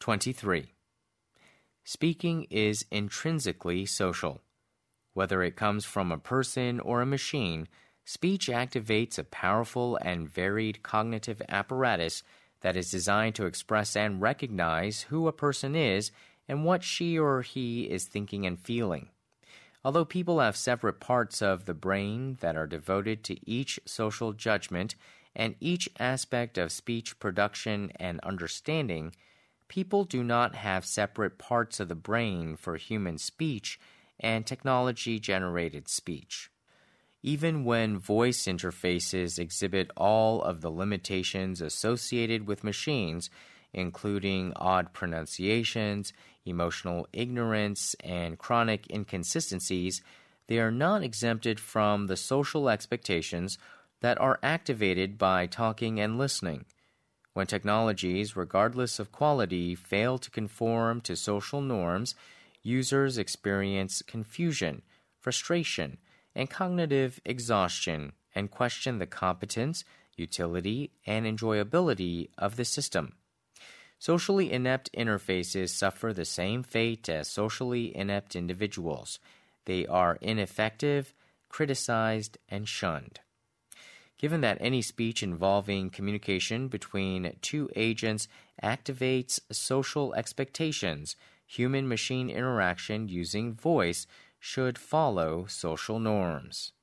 23. Speaking is intrinsically social. Whether it comes from a person or a machine, speech activates a powerful and varied cognitive apparatus that is designed to express and recognize who a person is and what she or he is thinking and feeling. Although people have separate parts of the brain that are devoted to each social judgment and each aspect of speech production and understanding, people do not have separate parts of the brain for human speech and technology-generated speech. Even when voice interfaces exhibit all of the limitations associated with machines, including odd pronunciations, emotional ignorance, and chronic inconsistencies, they are not exempted from the social expectations that are activated by talking and listening. When technologies, regardless of quality, fail to conform to social norms, users experience confusion, frustration, and cognitive exhaustion and question the competence, utility, and enjoyability of the system. Socially inept interfaces suffer the same fate as socially inept individuals. They are ineffective, criticized, and shunned. Given that any speech involving communication between two agents activates social expectations, human-machine interaction using voice should follow social norms.